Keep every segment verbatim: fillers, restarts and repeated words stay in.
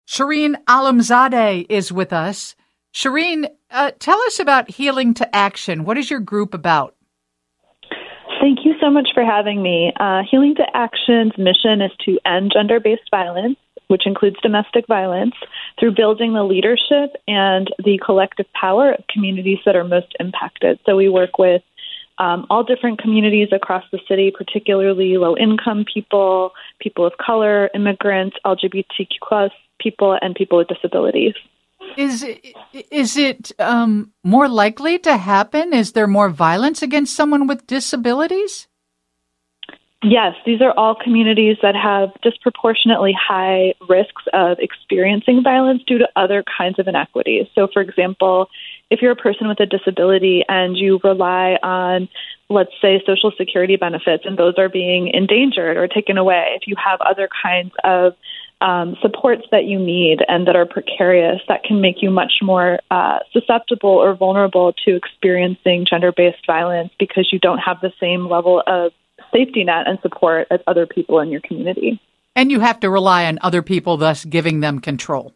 Shireen Alamzadeh is with us. Shireen, uh, tell us about Healing to Action. What is your group about? Thank you so much for having me. Uh, Healing to Action's mission is to end gender-based violence, which includes domestic violence, through building the leadership and the collective power of communities that are most impacted. So we work with um, all different communities across the city, particularly low-income people, people of color, immigrants, L G B T Q plus people, and people with disabilities. Is it, is it um, more likely to happen? Is there more violence against someone with disabilities? Yes, these are all communities that have disproportionately high risks of experiencing violence due to other kinds of inequities. So, for example, if you're a person with a disability and you rely on, let's say, Social Security benefits, and those are being endangered or taken away, if you have other kinds of um, supports that you need and that are precarious, that can make you much more uh, susceptible or vulnerable to experiencing gender-based violence because you don't have the same level of safety net and support as other people in your community. And you have to rely on other people, thus giving them control.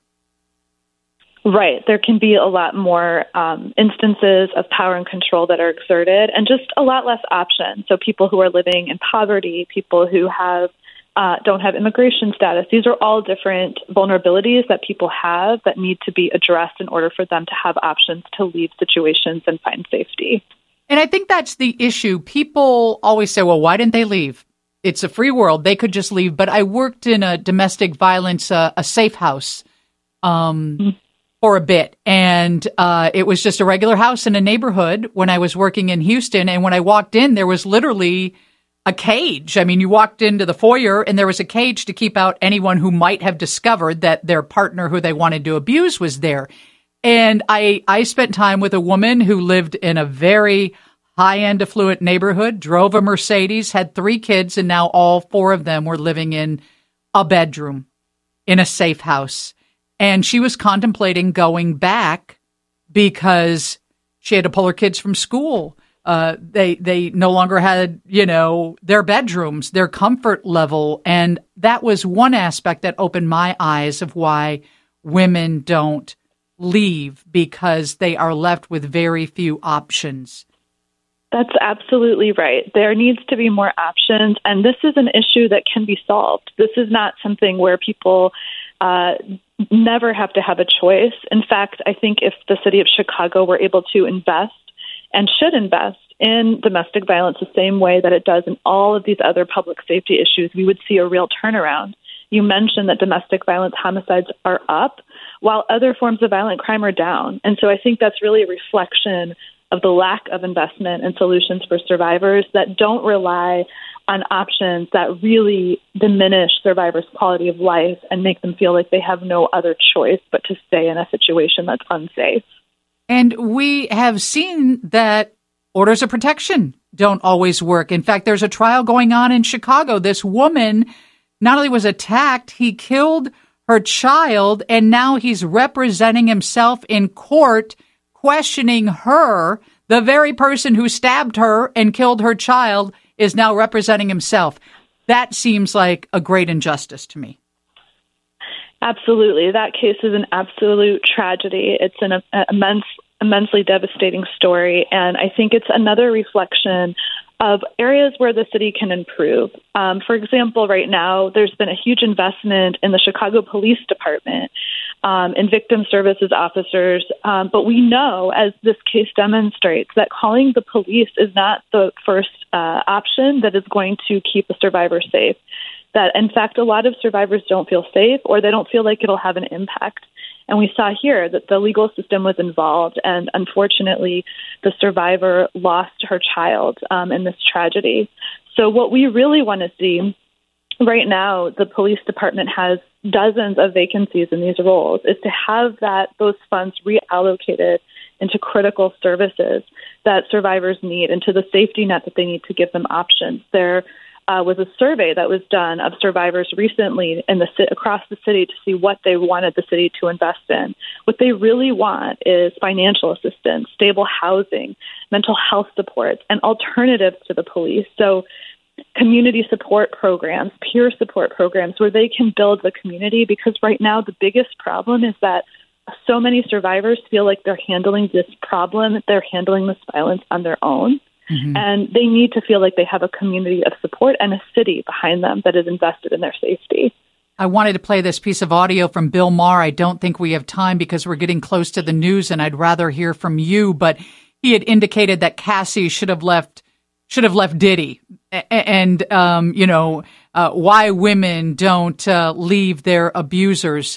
Right. There can be a lot more um, instances of power and control that are exerted and just a lot less options. So people who are living in poverty, people who have uh, don't have immigration status, these are all different vulnerabilities that people have that need to be addressed in order for them to have options to leave situations and find safety. And I think that's the issue. People always say, well, why didn't they leave? It's a free world. They could just leave. But I worked in a domestic violence, uh, a safe house um, mm-hmm. for a bit. And uh, it was just a regular house in a neighborhood when I was working in Houston. And when I walked in, there was literally a cage. I mean, you walked into the foyer and there was a cage to keep out anyone who might have discovered that their partner who they wanted to abuse was there. And I, I spent time with a woman who lived in a very high-end affluent neighborhood, drove a Mercedes, had three kids, and now all four of them were living in a bedroom in a safe house. And she was contemplating going back because she had to pull her kids from school. Uh, they they no longer had, you know, their bedrooms, their comfort level. And that was one aspect that opened my eyes of why women don't leave, because they are left with very few options. That's absolutely right. There needs to be more options, and this is an issue that can be solved. This is not something where people uh, never have to have a choice. In fact, I think if the city of Chicago were able to invest and should invest in domestic violence the same way that it does in all of these other public safety issues, we would see a real turnaround. You mentioned that domestic violence homicides are up while other forms of violent crime are down. And so I think that's really a reflection of the lack of investment and solutions for survivors that don't rely on options that really diminish survivors' quality of life and make them feel like they have no other choice but to stay in a situation that's unsafe. And we have seen that orders of protection don't always work. In fact, there's a trial going on in Chicago. This woman not only was attacked, he killed her child, and now he's representing himself in court, questioning her. The very person who stabbed her and killed her child is now representing himself. That seems like a great injustice to me. Absolutely. That case is an absolute tragedy. It's an uh, immense, immensely devastating story, and I think it's another reflection of areas where the city can improve. Um, for example, right now, there's been a huge investment in the Chicago Police Department, um, in victim services officers. Um, but we know, as this case demonstrates, that calling the police is not the first uh, option that is going to keep a survivor safe. That, in fact, a lot of survivors don't feel safe, or they don't feel like it'll have an impact. And we saw here that the legal system was involved, and unfortunately, the survivor lost her child um, in this tragedy. So what we really want to see right now, the police department has dozens of vacancies in these roles, is to have that those funds reallocated into critical services that survivors need, into the safety net that they need to give them options. There Uh, was a survey that was done of survivors recently in the across the city to see what they wanted the city to invest in. What they really want is financial assistance, stable housing, mental health supports, and alternatives to the police. So community support programs, peer support programs, where they can build the community. Because right now, the biggest problem is that so many survivors feel like they're handling this problem, they're handling this violence on their own. Mm-hmm. And they need to feel like they have a community of support and a city behind them that is invested in their safety. I wanted to play this piece of audio from Bill Maher. I don't think we have time because we're getting close to the news, and I'd rather hear from you. But he had indicated that Cassie should have left should have left Diddy, and um, you know uh, why women don't uh, leave their abusers.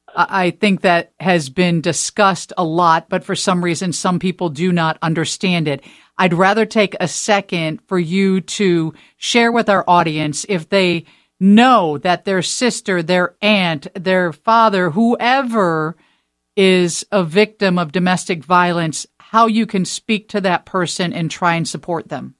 I think that has been discussed a lot, but for some reason, some people do not understand it. I'd rather take a second for you to share with our audience if they know that their sister, their aunt, their father, whoever is a victim of domestic violence, how you can speak to that person and try and support them.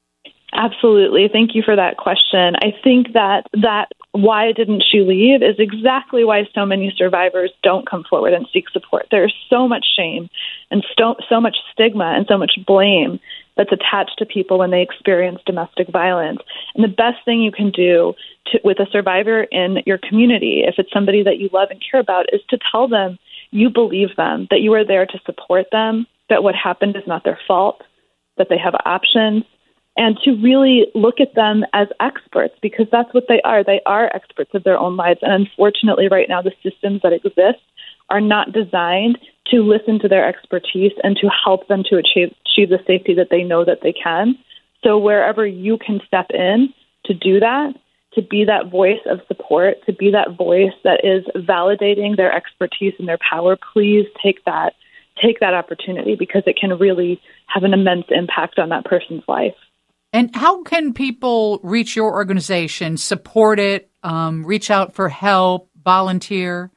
Absolutely. Thank you for that question. I think that that why didn't she leave is exactly why so many survivors don't come forward and seek support. There's so much shame and so, so much stigma and so much blame that's attached to people when they experience domestic violence. And the best thing you can do to, with a survivor in your community, if it's somebody that you love and care about, is to tell them you believe them, that you are there to support them, that what happened is not their fault, that they have options, and to really look at them as experts, because that's what they are. They are experts of their own lives. And unfortunately, right now, the systems that exist are not designed to listen to their expertise and to help them to achieve, achieve the safety that they know that they can. So wherever you can step in to do that, to be that voice of support, to be that voice that is validating their expertise and their power, please take that, take that opportunity, because it can really have an immense impact on that person's life. And how can people reach your organization, support it, um, reach out for help, volunteer?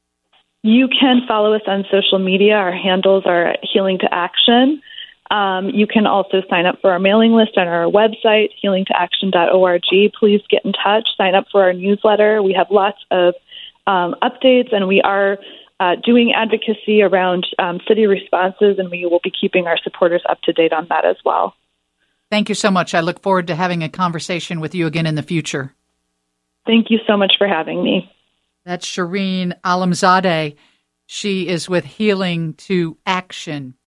You can follow us on social media. Our handles are Healing to Action. Um, you can also sign up for our mailing list on our website, healing to action dot org. Please get in touch. Sign up for our newsletter. We have lots of um, updates, and we are uh, doing advocacy around um, city responses, and we will be keeping our supporters up to date on that as well. Thank you so much. I look forward to having a conversation with you again in the future. Thank you so much for having me. That's Shireen Alamzadeh. She is with Healing to Action.